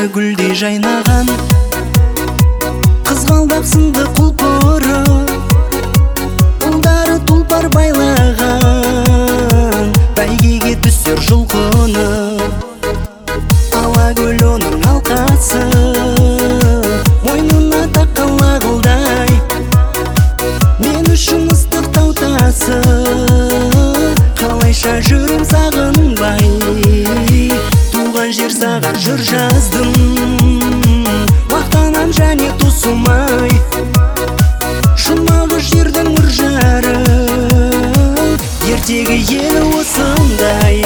гүлдей жайнаған, қызғалдақ сынды құлпыры, ұлдары тұлпар байлаған, бәйгеге түсер жұлқыны. Алакөл оның алқасы, мойнына таққан лағылдай, мен үшін ыстық тау тасы, қалайша жүрем сағынбай. Туған жер саған жыр жаздым, мақтанам және тосылмай. Жұмағы жердің үржары, ертегі елі осындай.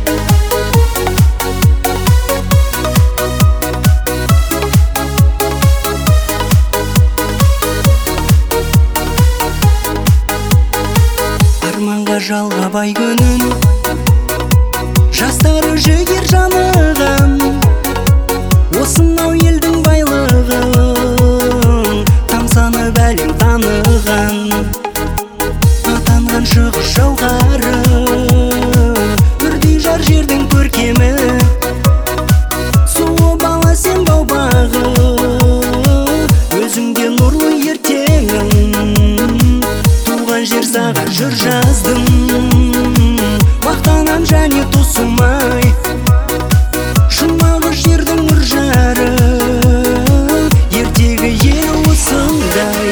Арманға жалға бай күнін, жастары жігер жаныған, осынау елдің байлығын тамсанып әлем таныған. Атанған шығыс жауһары, үрдей жар жердің көркемі, суы бала сен бау-бағы, өзіңде нұрлы ертеңім. Туған жер саған жыр жаздым, мақтанам және тосылмай. Жұмағы жердің үржары, ертегі ел осындай.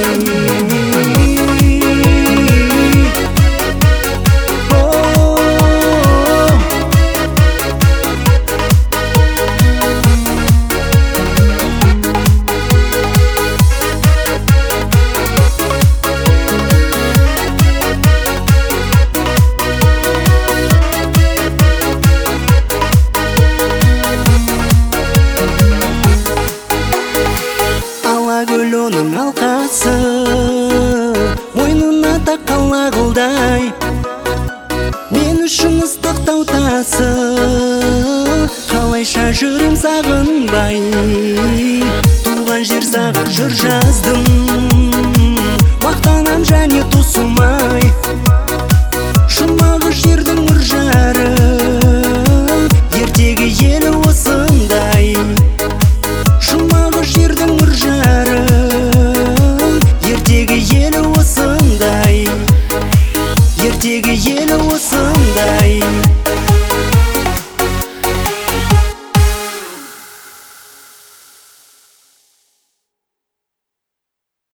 Алакөл оның алқасы, мойнына таққан лағылдай, мен үшін ыстық тау тасы, қалайша жүрем сағынбай. Туған жер саған жыр жаздым,